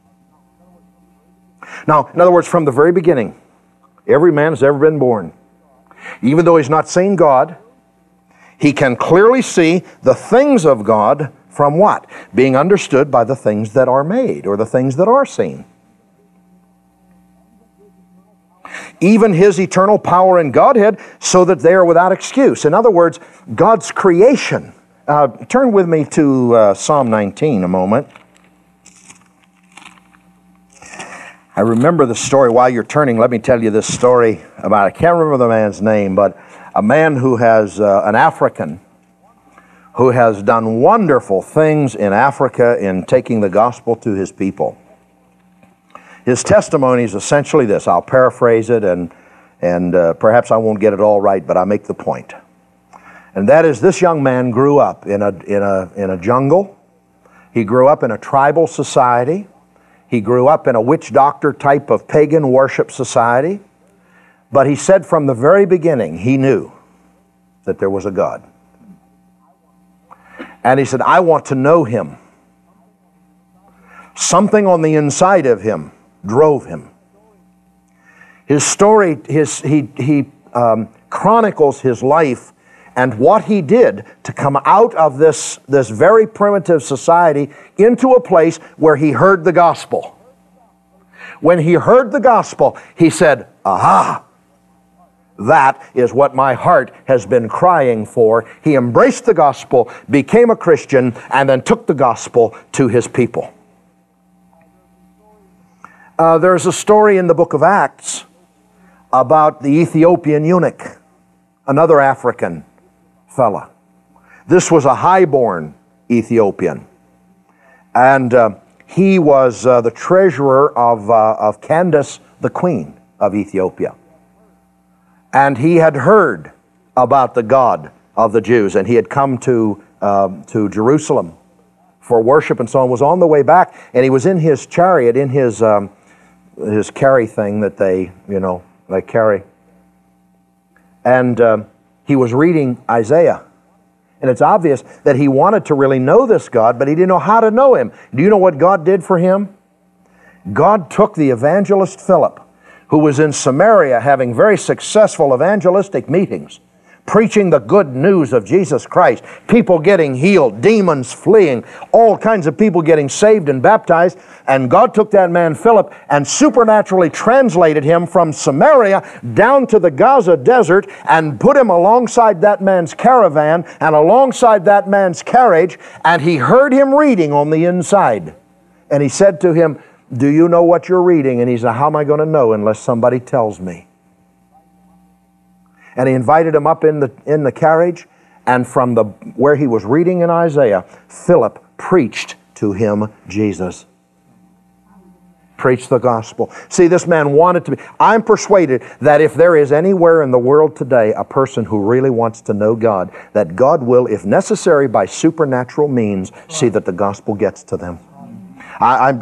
Now, in other words, from the very beginning, every man has ever been born. Even though he's not seen God, he can clearly see the things of God from what? Being understood by the things that are made, or the things that are seen. Even His eternal power and Godhead, so that they are without excuse. In other words, God's creation. Turn with me to Psalm 19 a moment. I remember the story. While you're turning, let me tell you this story about, I can't remember the man's name, but a man who has, an African, who has done wonderful things in Africa in taking the gospel to his people. His testimony is essentially this. I'll paraphrase it, and perhaps I won't get it all right, but I'll make the point. And that is, this young man grew up in a jungle. He grew up in a tribal society. He grew up in a witch doctor type of pagan worship society. But he said from the very beginning, he knew that there was a God. And he said, I want to know Him. Something on the inside of him drove him. His story, he chronicles his life and what he did to come out of this very primitive society into a place where he heard the gospel. When he heard the gospel, he said, aha, that is what my heart has been crying for. He embraced the gospel, became a Christian, and then took the gospel to his people. There's a story in the book of Acts about the Ethiopian eunuch, another African fella. This was a highborn Ethiopian. And he was the treasurer of Candace, the queen of Ethiopia. And he had heard about the God of the Jews, and he had come to Jerusalem for worship and so on, was on the way back, and he was in his chariot, in his carry thing that they carry. And he was reading Isaiah. And it's obvious that he wanted to really know this God, but he didn't know how to know him. Do you know what God did for him? God took the evangelist Philip, who was in Samaria having very successful evangelistic meetings, preaching the good news of Jesus Christ, people getting healed, demons fleeing, all kinds of people getting saved and baptized. And God took that man Philip and supernaturally translated him from Samaria down to the Gaza desert and put him alongside that man's caravan and alongside that man's carriage, and he heard him reading on the inside. And he said to him, "Do you know what you're reading?" And he said, "How am I going to know unless somebody tells me?" And he invited him up in the carriage, and from where he was reading in Isaiah, Philip preached to him Jesus. Preached the gospel. See, this man wanted to be. I'm persuaded that if there is anywhere in the world today a person who really wants to know God, that God will, if necessary by supernatural means, see that the gospel gets to them. When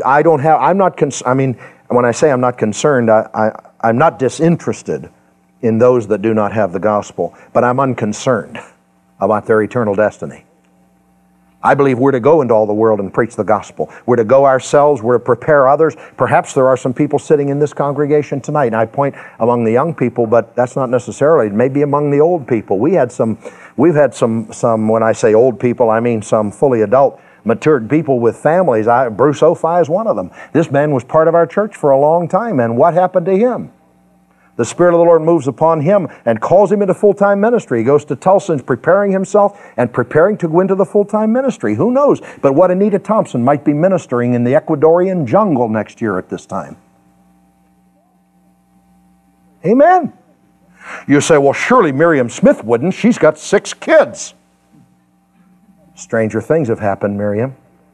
I say I'm not concerned, I'm not disinterested in those that do not have the gospel, but I'm unconcerned about their eternal destiny. I believe we're to go into all the world and preach the gospel. We're to go ourselves. We're to prepare others. Perhaps there are some people sitting in this congregation tonight, and I point among the young people, but that's not necessarily. Maybe among the old people. We've had some, when I say old people, I mean some fully adult, matured people with families. Bruce Ophi is one of them. This man was part of our church for a long time, and what happened to him? The Spirit of the Lord moves upon him and calls him into full-time ministry. He goes to Tulsa and is preparing himself and preparing to go into the full-time ministry. Who knows? But what Anita Thompson might be ministering in the Ecuadorian jungle next year at this time. Amen. You say, well, surely Miriam Smith wouldn't. She's got 6 kids. Stranger things have happened, Miriam.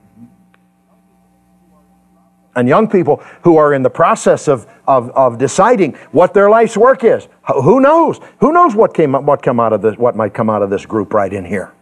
And young people who are in the process of deciding what their life's work is. Who knows? Who knows what might come out of this group right in here?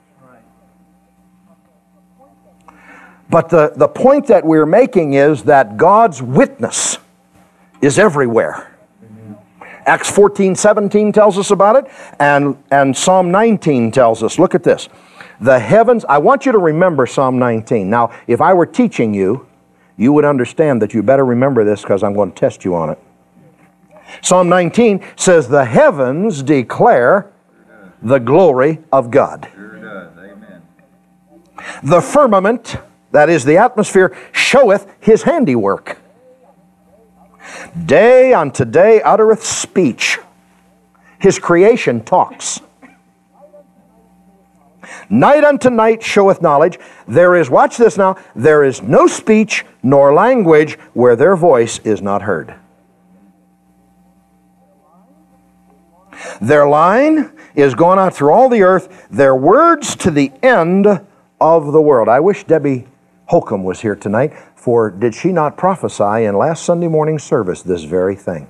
But the point that we're making is that God's witness is everywhere. Acts 14:17 tells us about it, and Psalm 19 tells us. Look at this. The heavens, I want you to remember Psalm 19. Now, if I were teaching you, you would understand that you better remember this because I'm going to test you on it. Psalm 19 says, the heavens declare the glory of God. Sure does. Amen. The firmament, that is the atmosphere, showeth his handiwork. Day unto day uttereth speech. His creation talks. Night unto night showeth knowledge. There is, watch this now, there is no speech nor language where their voice is not heard. Their line is gone out through all the earth, their words to the end of the world. I wish Debbie Holcomb was here tonight, for did she not prophesy in last Sunday morning service this very thing?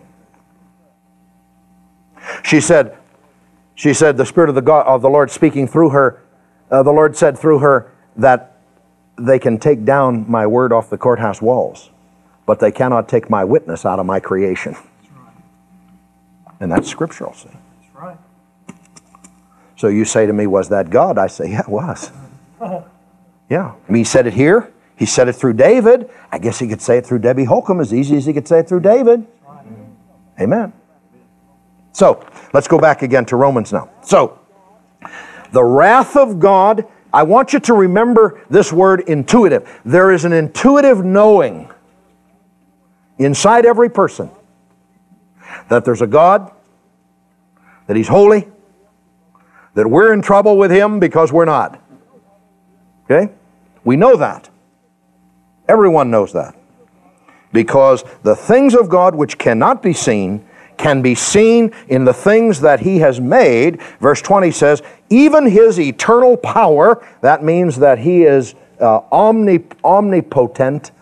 She said the Spirit of the Lord speaking through her, the Lord said through her that they can take down my word off the courthouse walls, but they cannot take my witness out of my creation. That's right. And that's scriptural, see. That's right. So you say to me, was that God? I say, yeah, it was. Yeah. I mean, he said it here. He said it through David. I guess he could say it through Debbie Holcomb as easy as he could say it through David. Right. Amen. So, let's go back again to Romans now. So, the wrath of God, I want you to remember this word intuitive. There is an intuitive knowing inside every person, that there's a God, that He's holy, that we're in trouble with Him because we're not. Okay? We know that. Everyone knows that. Because the things of God which cannot be seen can be seen in the things that He has made. Verse 20 says, even His eternal power, that means that He is omnipotent,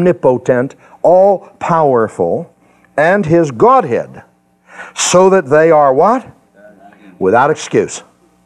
all-powerful, and His Godhead, so that they are what? Without excuse.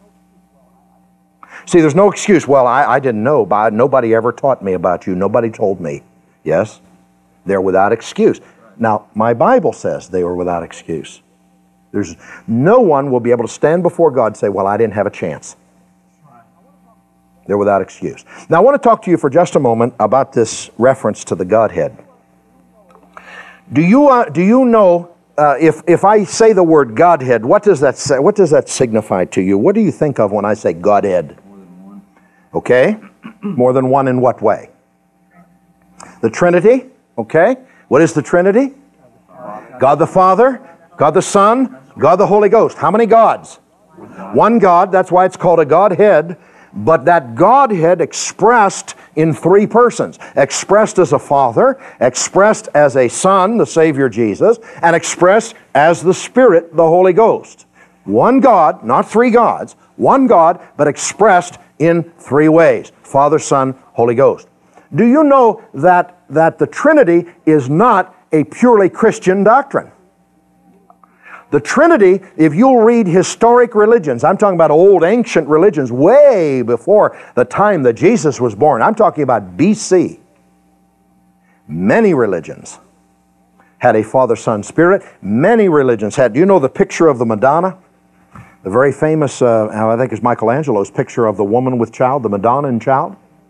See, there's no excuse. Well, I didn't know. Nobody ever taught me about you. Nobody told me. Yes, they're without excuse. Now, my Bible says they were without excuse. There's no one will be able to stand before God and say, well, I didn't have a chance. They're without excuse. Now, I want to talk to you for just a moment about this reference to the Godhead. Do you know, if I say the word Godhead, what does that say? What does that signify to you? What do you think of when I say Godhead? More than one. Okay. More than one in what way? The Trinity. Okay. What is the Trinity? God the Father, God the Son, God the Holy Ghost. How many gods? One God. That's why it's called a Godhead. But that Godhead expressed in three persons. Expressed as a Father, expressed as a Son, the Savior Jesus, and expressed as the Spirit, the Holy Ghost. One God, not three gods. One God, but expressed in three ways. Father, Son, Holy Ghost. Do you know that the Trinity is not a purely Christian doctrine? The Trinity, if you'll read historic religions, I'm talking about old ancient religions way before the time that Jesus was born. I'm talking about BC. Many religions had a Father, Son, Spirit. Many religions had, do you know the picture of the Madonna? The very famous, I think it's Michelangelo's picture of the woman with child, the Madonna and child.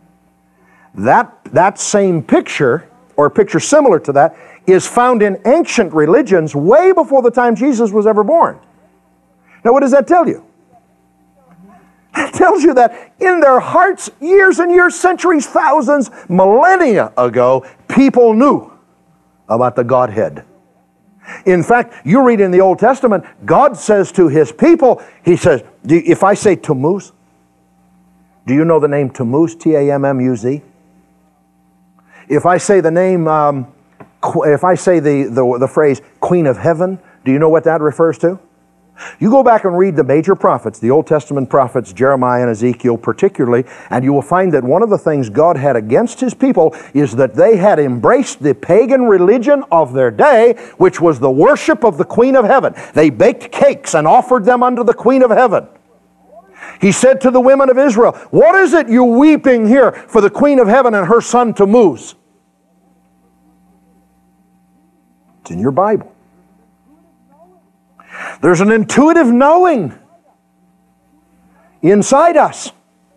That same picture, or a picture similar to that, is found in ancient religions way before the time Jesus was ever born. Now, what does that tell you? It tells you that in their hearts, years and years, centuries, thousands, millennia ago, people knew about the Godhead. In fact, you read in the Old Testament, God says to His people, He says, if I say Tammuz, do you know the name Tammuz, T-A-M-M-U-Z? If I say the name, if I say the phrase Queen of Heaven, do you know what that refers to? You go back and read the major prophets, the Old Testament prophets, Jeremiah and Ezekiel particularly, and you will find that one of the things God had against His people is that they had embraced the pagan religion of their day, which was the worship of the Queen of Heaven. They baked cakes and offered them unto the Queen of Heaven. He said to the women of Israel, what is it you weeping here for the Queen of Heaven and her son Tammuz? It's in your Bible. There's an intuitive knowing inside us.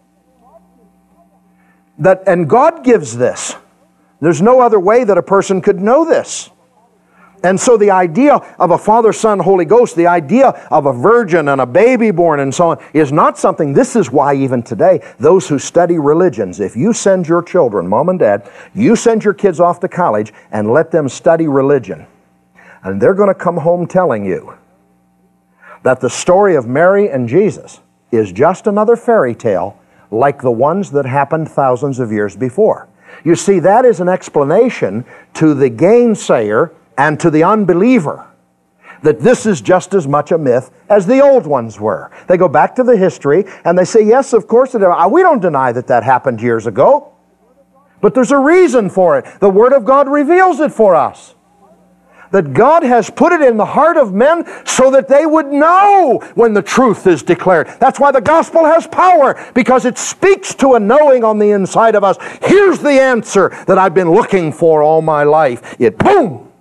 And God gives this. There's no other way that a person could know this. And so the idea of a Father, Son, Holy Ghost, the idea of a virgin and a baby born and so on, is not something, this is why even today, those who study religions, if you send your children, mom and dad, you send your kids off to college and let them study religion, and they're going to come home telling you that the story of Mary and Jesus is just another fairy tale like the ones that happened thousands of years before. You see, that is an explanation to the gainsayer and to the unbeliever that this is just as much a myth as the old ones were. They go back to the history and they say, yes, of course, we don't deny that that happened years ago. But there's a reason for it. The Word of God reveals it for us. That God has put it in the heart of men so that they would know when the truth is declared. That's why the gospel has power, because it speaks to a knowing on the inside of us. Here's the answer that I've been looking for all my life. It, boom!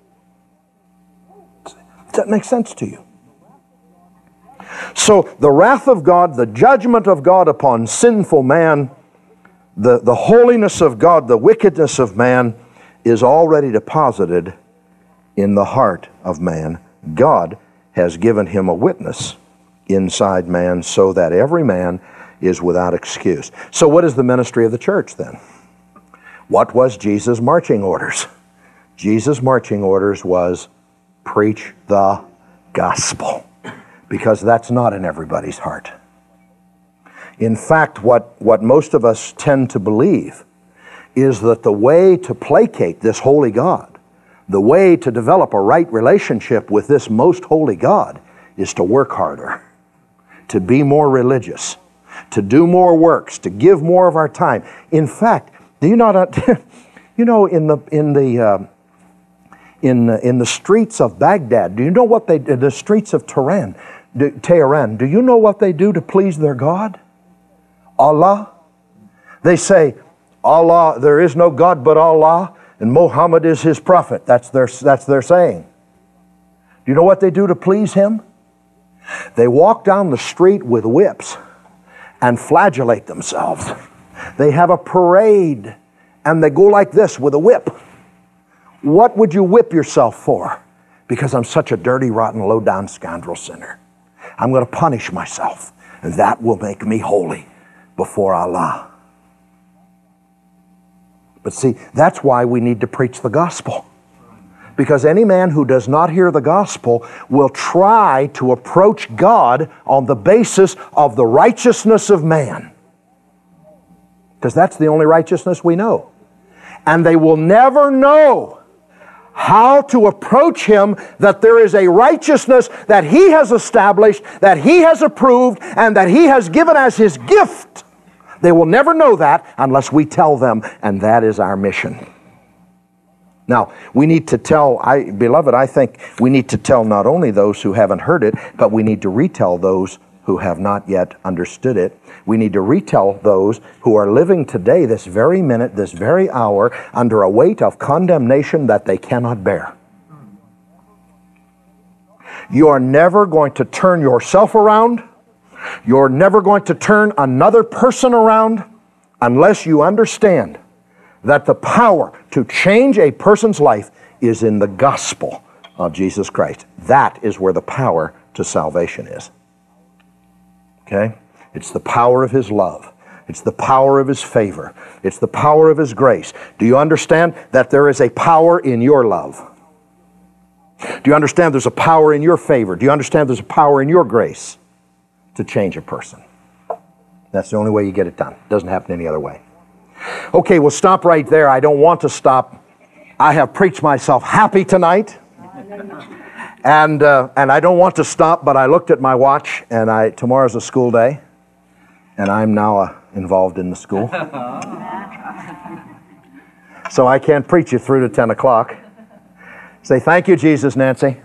Does that make sense to you? So the wrath of God, the judgment of God upon sinful man, the holiness of God, the wickedness of man is already deposited in the heart of man. God has given him a witness inside man so that every man is without excuse. So what is the ministry of the church then? What was Jesus' marching orders? Jesus' marching orders was preach the gospel, because that's not in everybody's heart. In fact, what most of us tend to believe is that the way to placate this holy God, the way to develop a right relationship with this most holy God, is to work harder, to be more religious, to do more works, to give more of our time. In fact, do you not, you know, in the streets of Baghdad, do you know what they did? The streets of Tehran, do you know what they do to please their God? Allah. They say, Allah, there is no God but Allah, and Muhammad is his prophet. That's their saying. Do you know what they do to please him? They walk down the street with whips and flagellate themselves. They have a parade, and they go like this with a whip. What would you whip yourself for? Because I'm such a dirty, rotten, low-down scoundrel sinner. I'm going to punish myself, and that will make me holy before Allah. But see, that's why we need to preach the gospel. Because any man who does not hear the gospel will try to approach God on the basis of the righteousness of man. Because that's the only righteousness we know. And they will never know how to approach Him, that there is a righteousness that He has established, that He has approved, and that He has given as His gift. They will never know that unless we tell them, and that is our mission. Now, we need to tell, beloved, I think we need to tell not only those who haven't heard it, but we need to retell those who have not yet understood it. We need to retell those who are living today, this very minute, this very hour, under a weight of condemnation that they cannot bear. You are never going to turn yourself around. You're never going to turn another person around unless you understand that the power to change a person's life is in the gospel of Jesus Christ. That is where the power to salvation is. Okay? It's the power of His love. It's the power of His favor. It's the power of His grace. Do you understand that there is a power in your love? Do you understand there's a power in your favor? Do you understand there's a power in your grace to change a person? That's the only way you get it done. It doesn't happen any other way. Okay, we'll stop right there. I don't want to stop. I have preached myself happy tonight. And I don't want to stop, but I looked at my watch, and tomorrow's a school day, and I'm now involved in the school. So I can't preach you through to 10 o'clock. Say, thank you, Jesus, Nancy.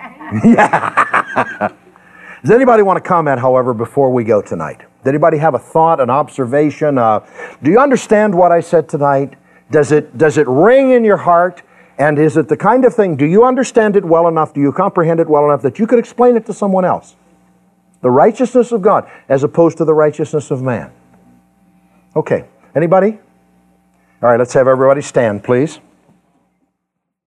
Yeah. Does anybody want to comment, however, before we go tonight? Does anybody have a thought, an observation? Do you understand what I said tonight? Does it ring in your heart? And is it the kind of thing, do you understand it well enough, do you comprehend it well enough that you could explain it to someone else? The righteousness of God as opposed to the righteousness of man. Okay, anybody? All right, let's have everybody stand, please.